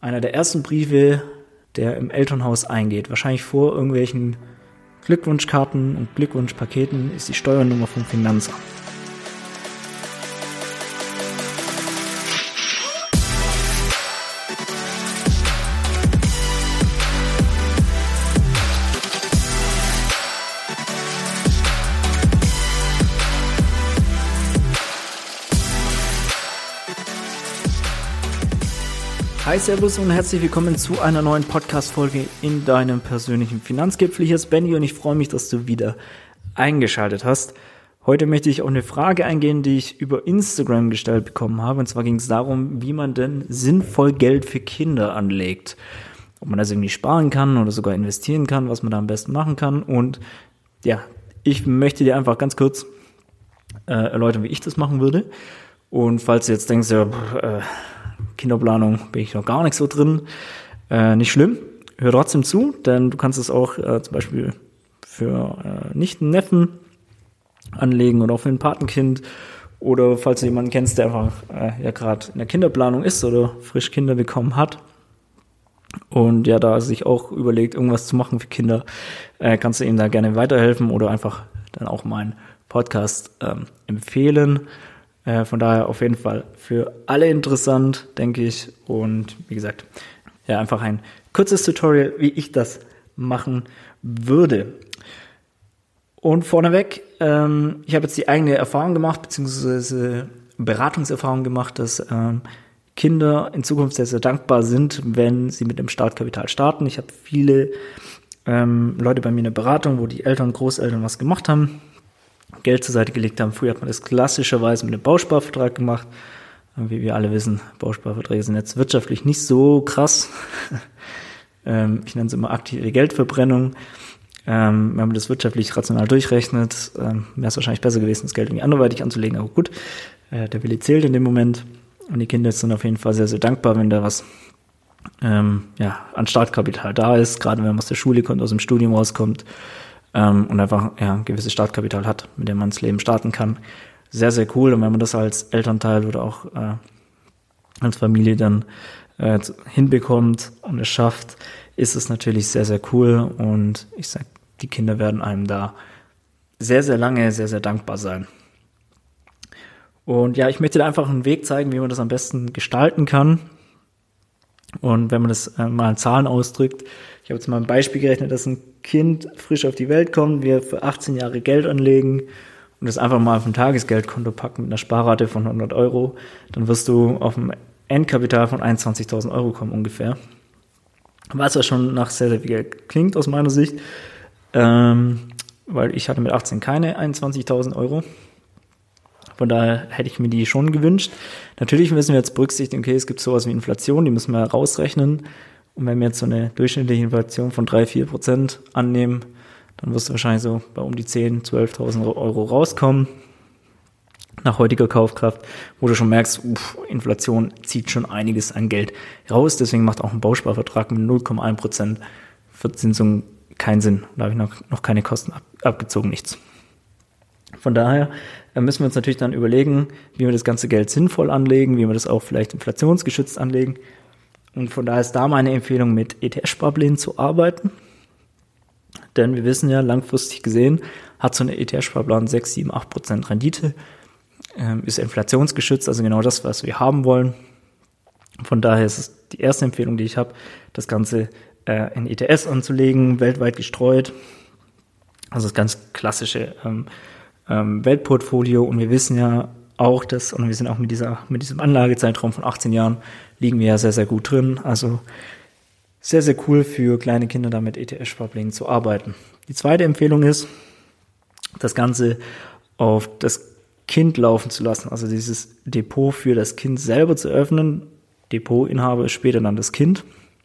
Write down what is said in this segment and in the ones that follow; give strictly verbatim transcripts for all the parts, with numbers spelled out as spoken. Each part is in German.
einer der ersten Briefe, der im Elternhaus eingeht, wahrscheinlich vor irgendwelchen Glückwunschkarten und Glückwunschpaketen, ist die Steuernummer vom Finanzamt. Hi, servus und herzlich willkommen zu einer neuen Podcast-Folge in deinem persönlichen Finanzgipfel. Hier ist Benny und ich freue mich, dass du wieder eingeschaltet hast. Heute möchte ich auf eine Frage eingehen, die ich über Instagram gestellt bekommen habe. Und zwar ging es darum, wie man denn sinnvoll Geld für Kinder anlegt. Ob man das irgendwie sparen kann oder sogar investieren kann, was man da am besten machen kann. Und ja, ich möchte dir einfach ganz kurz äh, erläutern, wie ich das machen würde. Und falls du jetzt denkst, ja, äh, Kinderplanung bin ich noch gar nicht so drin. Äh, nicht schlimm, hör trotzdem zu, denn du kannst es auch äh, zum Beispiel für äh, Nichten, Neffen anlegen oder auch für ein Patenkind oder falls du jemanden kennst, der einfach äh, ja gerade in der Kinderplanung ist oder frisch Kinder bekommen hat und ja da sich auch überlegt, irgendwas zu machen für Kinder, äh, kannst du ihm da gerne weiterhelfen oder einfach dann auch meinen Podcast ähm, empfehlen. Von daher auf jeden Fall für alle interessant, denke ich. Und wie gesagt, ja, einfach ein kurzes Tutorial, wie ich das machen würde. Und vorneweg, ähm, ich habe jetzt die eigene Erfahrung gemacht, beziehungsweise Beratungserfahrung gemacht, dass ähm, Kinder in Zukunft sehr, sehr dankbar sind, wenn sie mit dem Startkapital starten. Ich habe viele ähm, Leute bei mir in der Beratung, wo die Eltern, Großeltern was gemacht haben, Geld zur Seite gelegt haben. Früher hat man das klassischerweise mit einem Bausparvertrag gemacht. Wie wir alle wissen, Bausparverträge sind jetzt wirtschaftlich nicht so krass. ähm, ich nenne es immer aktive Geldverbrennung. Ähm, wenn man das wirtschaftlich rational durchrechnet, ähm, wäre es wahrscheinlich besser gewesen, das Geld irgendwie anderweitig anzulegen. Aber gut, äh, der Wille zählt in dem Moment. Und die Kinder sind auf jeden Fall sehr, sehr dankbar, wenn da was ähm, ja, an Startkapital da ist. Gerade wenn man aus der Schule kommt, aus dem Studium rauskommt. Und einfach ja, ein gewisses Startkapital hat, mit dem man das Leben starten kann. Sehr, sehr cool. Und wenn man das als Elternteil oder auch äh, als Familie dann äh, hinbekommt und es schafft, ist es natürlich sehr, sehr cool. Und ich sag, die Kinder werden einem da sehr, sehr lange, sehr, sehr dankbar sein. Und ja, ich möchte da einfach einen Weg zeigen, wie man das am besten gestalten kann. Und wenn man das äh, mal in Zahlen ausdrückt, ich habe jetzt mal ein Beispiel gerechnet, dass ein Kind frisch auf die Welt kommt, wir für achtzehn Jahre Geld anlegen und das einfach mal auf ein Tagesgeldkonto packen mit einer Sparrate von hundert Euro, dann wirst du auf ein Endkapital von einundzwanzigtausend Euro kommen ungefähr. Was ja schon nach sehr, sehr viel Geld klingt aus meiner Sicht, ähm, weil ich hatte mit achtzehn keine einundzwanzigtausend Euro. Von daher hätte ich mir die schon gewünscht. Natürlich müssen wir jetzt berücksichtigen, okay, es gibt sowas wie Inflation, die müssen wir rausrechnen. Und wenn wir jetzt so eine durchschnittliche Inflation von drei bis vier Prozent annehmen, dann wirst du wahrscheinlich so bei um die zehntausend, zwölftausend Euro rauskommen. Nach heutiger Kaufkraft, wo du schon merkst, uff, Inflation zieht schon einiges an Geld raus. Deswegen macht auch ein Bausparvertrag mit null Komma eins Prozent Verzinsung keinen Sinn. Da habe ich noch, noch keine Kosten ab, abgezogen, nichts. Von daher müssen wir uns natürlich dann überlegen, wie wir das ganze Geld sinnvoll anlegen, wie wir das auch vielleicht inflationsgeschützt anlegen. Und von daher ist da meine Empfehlung, mit E T F-Sparplänen zu arbeiten. Denn wir wissen ja, langfristig gesehen hat so ein E T F-Sparplan sechs, sieben, acht Prozent Rendite, ähm, ist inflationsgeschützt, also genau das, was wir haben wollen. Von daher ist es die erste Empfehlung, die ich habe, das Ganze äh, in E T Fs anzulegen, weltweit gestreut. Also das ganz klassische ähm, ähm, Weltportfolio. Und wir wissen ja auch, dass, und wir sind auch mit dieser, mit diesem Anlagezeitraum von achtzehn Jahren, liegen wir ja sehr, sehr gut drin. Also sehr, sehr cool für kleine Kinder, da mit E T F-Sparplänen zu arbeiten. Die zweite Empfehlung ist, das Ganze auf das Kind laufen zu lassen, also dieses Depot für das Kind selber zu öffnen. Depotinhaber ist später dann das Kind.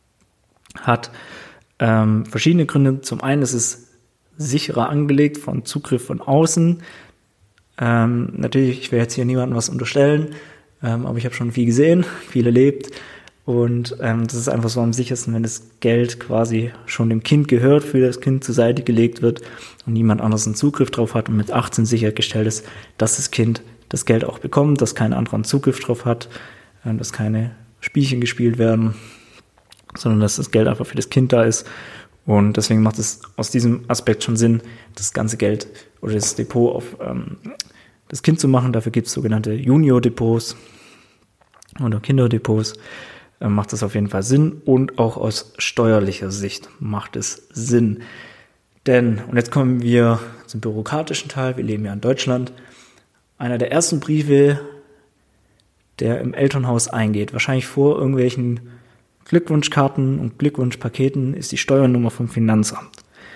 Hat ähm, verschiedene Gründe. Zum einen ist es sicherer angelegt von Zugriff von außen. Ähm, natürlich, ich will jetzt hier niemandem was unterstellen, ähm, aber ich habe schon viel gesehen, viel erlebt und ähm, das ist einfach so am sichersten, wenn das Geld quasi schon dem Kind gehört, für das Kind zur Seite gelegt wird und niemand anderes einen Zugriff drauf hat und mit achtzehn sichergestellt ist, dass das Kind das Geld auch bekommt, dass kein anderer einen Zugriff drauf hat, ähm, dass keine Spielchen gespielt werden sondern dass das Geld einfach für das Kind da ist. Und deswegen macht es aus diesem Aspekt schon Sinn, das ganze Geld oder das Depot auf ähm, das Kind zu machen. Dafür gibt es sogenannte Junior-Depots oder Kinderdepots. Äh, macht das auf jeden Fall Sinn. Und auch aus steuerlicher Sicht macht es Sinn. Denn, und jetzt kommen wir zum bürokratischen Teil, wir leben ja in Deutschland, einer der ersten Briefe, der im Elternhaus eingeht, wahrscheinlich vor irgendwelchen Glückwunschkarten und Glückwunschpaketen, ist die Steuernummer vom Finanzamt.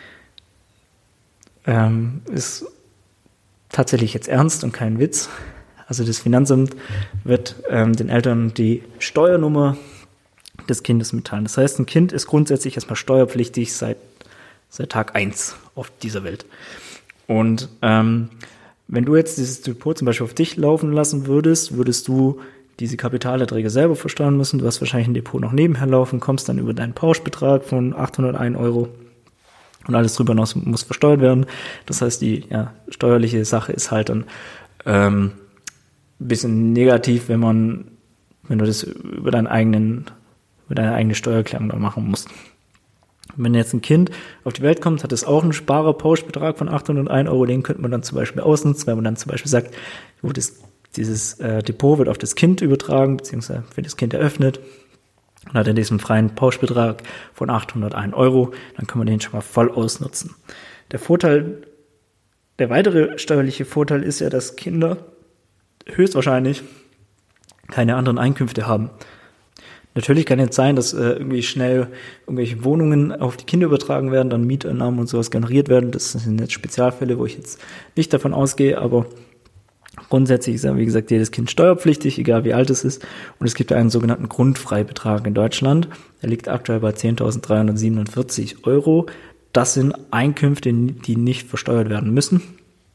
Ähm, ist tatsächlich jetzt ernst und kein Witz. Also das Finanzamt wird ähm, den Eltern die Steuernummer des Kindes mitteilen. Das heißt, ein Kind ist grundsätzlich erstmal steuerpflichtig seit seit Tag eins auf dieser Welt. Und ähm, wenn du jetzt dieses Depot zum Beispiel auf dich laufen lassen würdest, würdest du diese Kapitalerträge selber versteuern müssen. Du hast wahrscheinlich ein Depot noch nebenher laufen, kommst dann über deinen Pauschbetrag von achthundertein Euro und alles drüber hinaus muss versteuert werden. Das heißt, die ja, steuerliche Sache ist halt dann ähm, ein bisschen negativ, wenn man, wenn du das über deinen eigenen, über deine eigene Steuererklärung dann machen musst. Wenn jetzt ein Kind auf die Welt kommt, hat es auch einen Sparerpauschbetrag von achthundertein Euro, den könnte man dann zum Beispiel ausnutzen, wenn man dann zum Beispiel sagt, gut, das, dieses äh, Depot wird auf das Kind übertragen, beziehungsweise für das Kind eröffnet und hat in diesem freien Pauschbetrag von achthundertein Euro, dann kann man den schon mal voll ausnutzen. Der Vorteil, der weitere steuerliche Vorteil ist ja, dass Kinder höchstwahrscheinlich keine anderen Einkünfte haben. Natürlich kann jetzt sein, dass äh, irgendwie schnell irgendwelche Wohnungen auf die Kinder übertragen werden, dann Mieteinnahmen und sowas generiert werden. Das sind jetzt Spezialfälle, wo ich jetzt nicht davon ausgehe, aber grundsätzlich ist ja, wie gesagt, jedes Kind steuerpflichtig, egal wie alt es ist. Und es gibt einen sogenannten Grundfreibetrag in Deutschland. Der liegt aktuell bei zehntausenddreihundertsiebenundvierzig Euro. Das sind Einkünfte, die nicht versteuert werden müssen.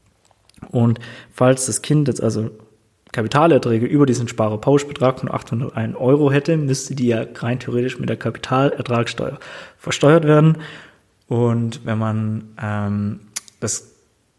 Und falls das Kind jetzt also Kapitalerträge über diesen Sparerpauschbetrag von achthundertein Euro hätte, müsste die ja rein theoretisch mit der Kapitalertragssteuer versteuert werden. Und wenn man ähm, das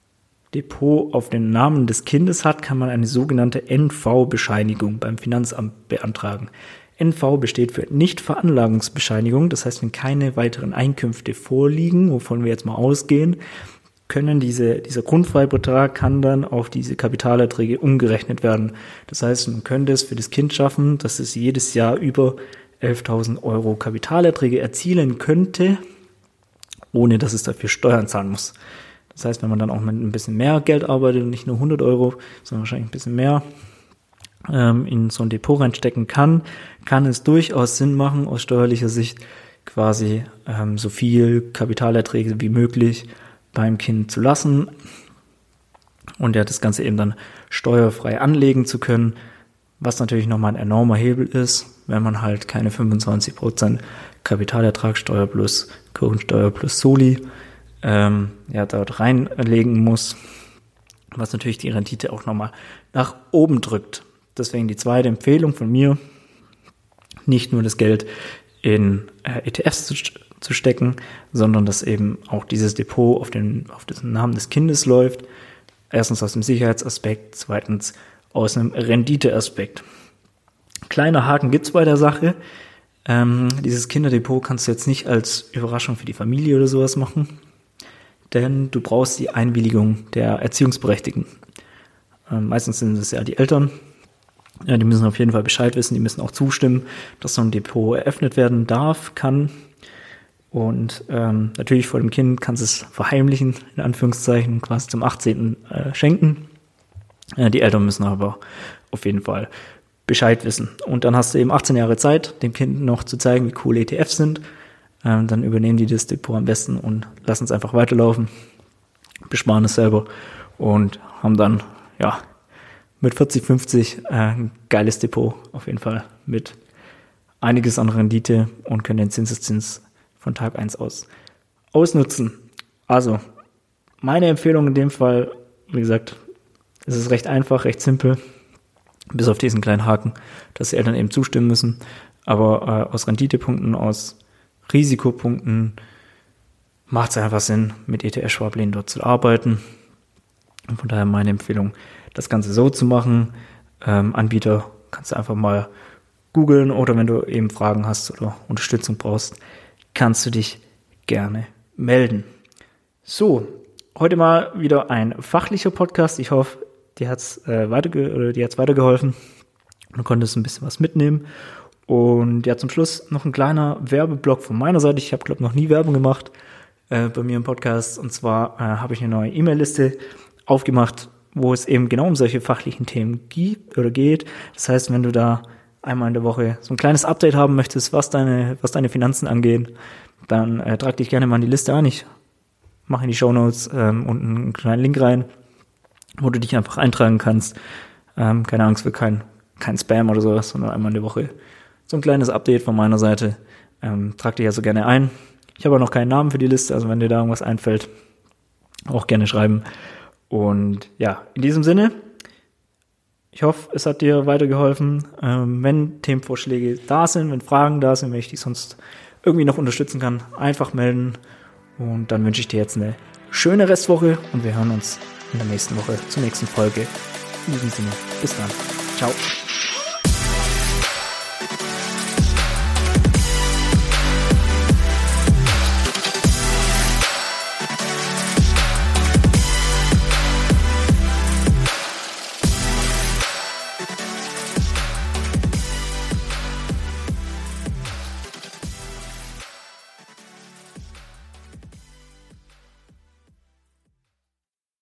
Depot auf den Namen des Kindes hat, kann man eine sogenannte N V-Bescheinigung beim Finanzamt beantragen. N V besteht für Nichtveranlagungsbescheinigung, das heißt, wenn keine weiteren Einkünfte vorliegen, wovon wir jetzt mal ausgehen, können diese, dieser Grundfreibetrag kann dann auf diese Kapitalerträge umgerechnet werden. Das heißt, man könnte es für das Kind schaffen, dass es jedes Jahr über elftausend Euro Kapitalerträge erzielen könnte, ohne dass es dafür Steuern zahlen muss. Das heißt, wenn man dann auch mit ein bisschen mehr Geld arbeitet und nicht nur hundert Euro, sondern wahrscheinlich ein bisschen mehr ähm, in so ein Depot reinstecken kann, kann es durchaus Sinn machen, aus steuerlicher Sicht quasi ähm, so viel Kapitalerträge wie möglich beim Kind zu lassen und ja das Ganze eben dann steuerfrei anlegen zu können, was natürlich nochmal ein enormer Hebel ist, wenn man halt keine fünfundzwanzig Prozent Kapitalertragssteuer plus Kirchensteuer plus Soli ähm, ja dort reinlegen muss, was natürlich die Rendite auch nochmal nach oben drückt. Deswegen die zweite Empfehlung von mir, nicht nur das Geld in äh, E T Fs zu, zu stecken, sondern dass eben auch dieses Depot auf den, auf den Namen des Kindes läuft. Erstens aus dem Sicherheitsaspekt, zweitens aus einem Renditeaspekt. Kleiner Haken gibt's bei der Sache. Ähm, dieses Kinderdepot kannst du jetzt nicht als Überraschung für die Familie oder sowas machen, denn du brauchst die Einwilligung der Erziehungsberechtigten. Ähm, meistens sind es ja die Eltern. Ja, die müssen auf jeden Fall Bescheid wissen, die müssen auch zustimmen, dass so ein Depot eröffnet werden darf, kann. Und ähm, natürlich vor dem Kind kannst du es verheimlichen, in Anführungszeichen, quasi zum achtzehnten Äh, schenken. Äh, die Eltern müssen aber auf jeden Fall Bescheid wissen. Und dann hast du eben achtzehn Jahre Zeit, dem Kind noch zu zeigen, wie cool E T Fs sind. Ähm, dann übernehmen die das Depot am besten und lassen es einfach weiterlaufen, besparen es selber und haben dann, ja, mit vierzig, fünfzig äh, ein geiles Depot auf jeden Fall mit einiges an Rendite und können den Zinseszins von Tag eins aus ausnutzen. Also, meine Empfehlung in dem Fall, wie gesagt, es ist recht einfach, recht simpel, bis auf diesen kleinen Haken, dass die Eltern eben zustimmen müssen. Aber äh, aus Renditepunkten, aus Risikopunkten macht es einfach Sinn, mit E T F-Sparplänen dort zu arbeiten. Und von daher meine Empfehlung, das Ganze so zu machen. Ähm, Anbieter kannst du einfach mal googeln oder wenn du eben Fragen hast oder Unterstützung brauchst, kannst du dich gerne melden. So, heute mal wieder ein fachlicher Podcast. Ich hoffe, dir hat's äh, weiterge- oder dir hat's weitergeholfen. Du konntest ein bisschen was mitnehmen. Und ja, zum Schluss noch ein kleiner Werbeblock von meiner Seite. Ich habe, glaube ich, noch nie Werbung gemacht äh, bei mir im Podcast. Und zwar äh, habe ich eine neue E-Mail-Liste aufgemacht, wo es eben genau um solche fachlichen Themen gibt oder geht. Das heißt, wenn du da einmal in der Woche so ein kleines Update haben möchtest, was deine, was deine Finanzen angeht, dann äh, trag dich gerne mal in die Liste ein. Ich mache in die Shownotes ähm, unten einen kleinen Link rein, wo du dich einfach eintragen kannst. Ähm, keine Angst für kein, kein Spam oder sowas, sondern einmal in der Woche so ein kleines Update von meiner Seite. Ähm, trag dich also gerne ein. Ich habe auch noch keinen Namen für die Liste, also wenn dir da irgendwas einfällt, auch gerne schreiben. Und ja, in diesem Sinne, ich hoffe, es hat dir weitergeholfen. Ähm, wenn Themenvorschläge da sind, wenn Fragen da sind, wenn ich dich sonst irgendwie noch unterstützen kann, einfach melden. Und dann wünsche ich dir jetzt eine schöne Restwoche und wir hören uns in der nächsten Woche zur nächsten Folge. In diesem Sinne, bis dann. Ciao.